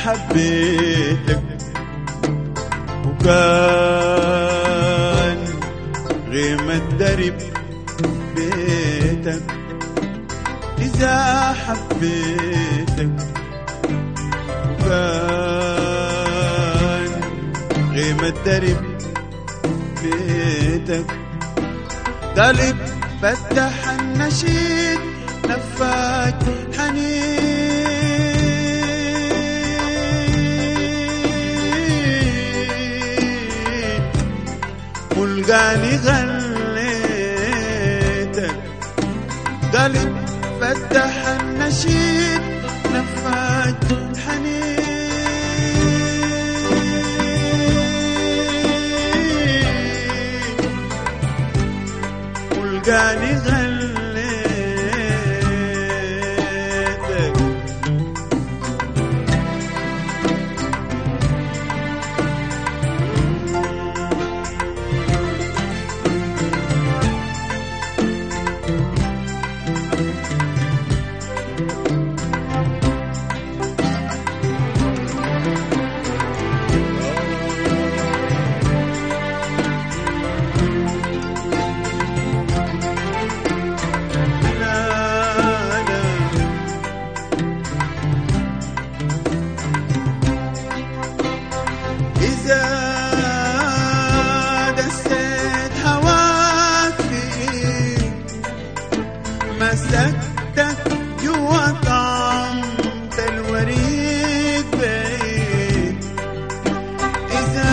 حبيتك وكان غيمة درب بيتك، إذا حبيتك وكان غيمة درب بيتك، قلب فتح النشيد نفاك حنين، ملقاني غليتك، قلب فتح النشيد نفاك حنين، ملقاني غليتك. مسكتك جوا طعمة الوريد بعيد، إذا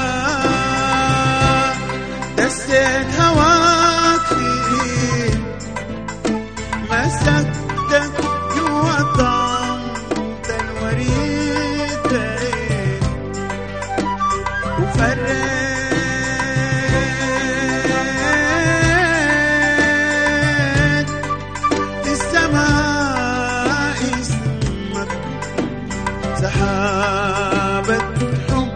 دسيت هواك فيه، مسكتك جوا طعمة الوريد بعيد، وفريت سحابة حب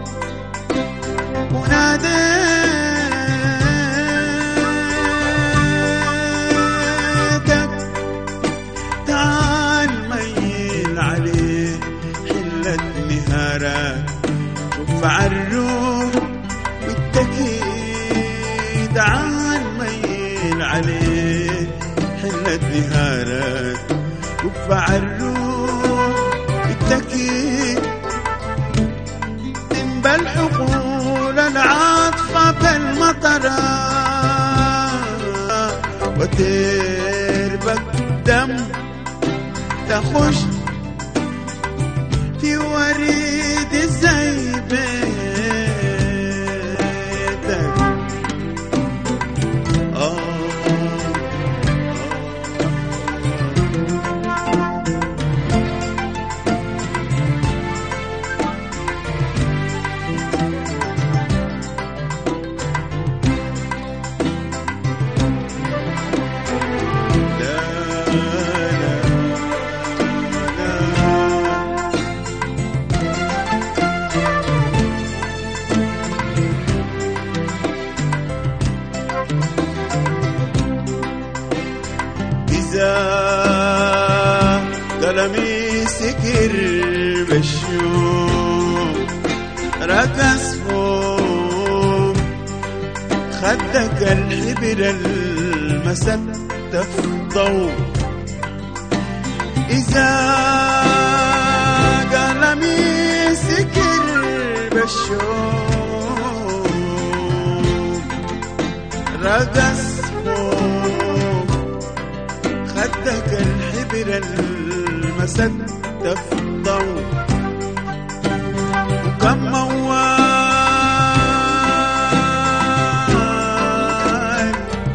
وناديتك، تعال ميل عليه حلة نهارك، شوف عالروح والتكيد، تعال ميل عليه حلة نهارك، شوف عالروح التكيد، تنبل حقول العاطفة بالمطرة، وتربك دم تخش في وريد زي بيتك. إذا قلمي سكر بالشوق رقص فوق خدك الحبر المسدة في الضوء، إذا قلمي سكر بالشوق رقص فوق خدك الحبر المسدة في الضوء، وكم موال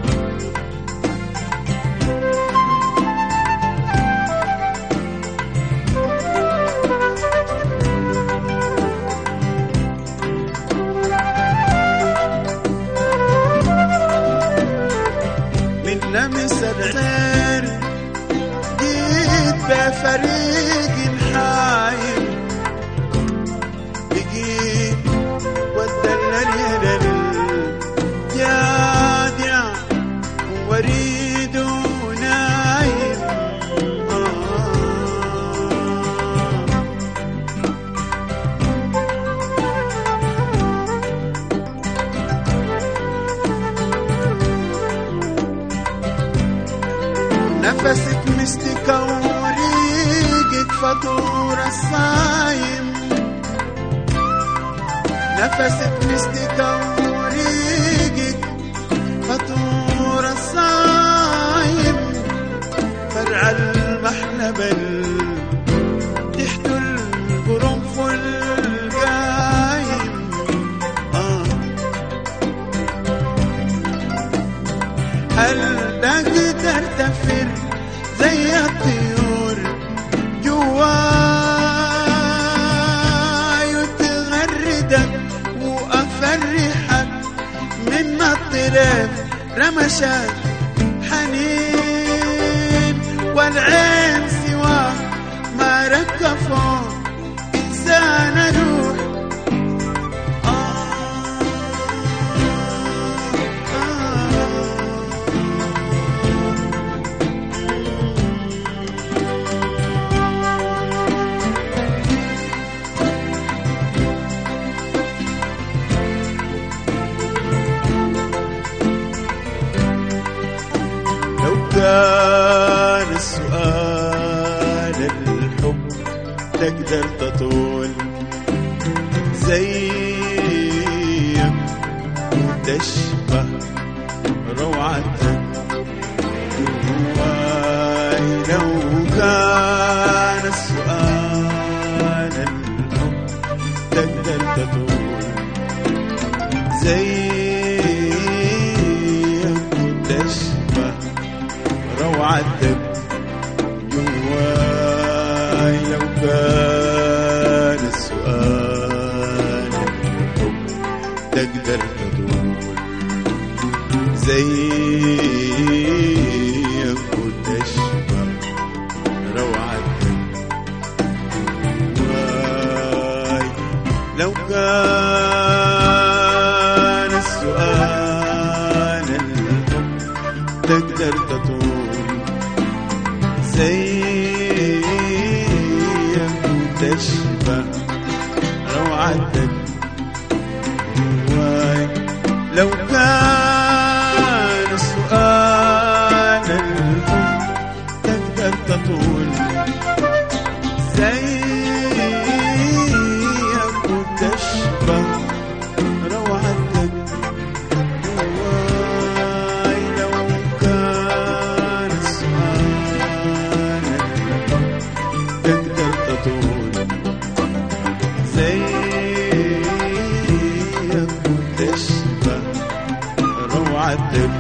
من لمس الغير جيت بفريق حايل، بقيت والدلل جادع وريد نايم، نفسك مستكة وريقك فطور الصايم، نفسك مستكة وريقك فطور الصايم، فرع المحلبل تحت القرنفل قايم. هل تقدر تفر زي الطيور جواي وتغردك وأفرحك من الطرف رمشك حنين، والعين سواه ما ركفوا إنسان روح. كان السؤال الحب تقدر تطول زيك وتشبه روعتك جواي. لو كان السؤال الحب تقدر تطول زيك وتشبه روعتك جواي. لو كان السؤال الحب تقدر تطول زيك وتشبه روعتك جواي. لو كان السؤال الحب تقدر تطول زيك وتشبه روعتك جواي. لو كان السؤال الحب تقدر تطول زيك وتشبه روعتك جواي. لو كان السؤال تقدر تطول زيك وتشبه روعتك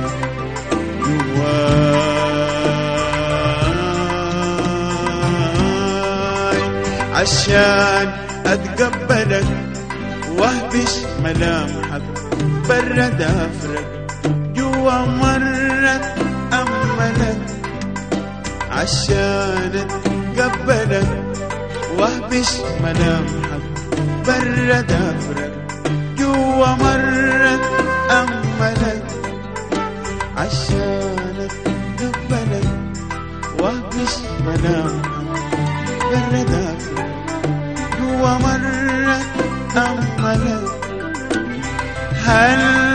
جواي. عشان أتقبلك واهبش ملامحك برد أفرق جوا مرة أملك. عشان أتقبلك واهبش ملامحك برد أفرق جوا مرة أملك. عشان أتقبلك واهبش ملامحك برد أفرق جوا مرة أملك. هل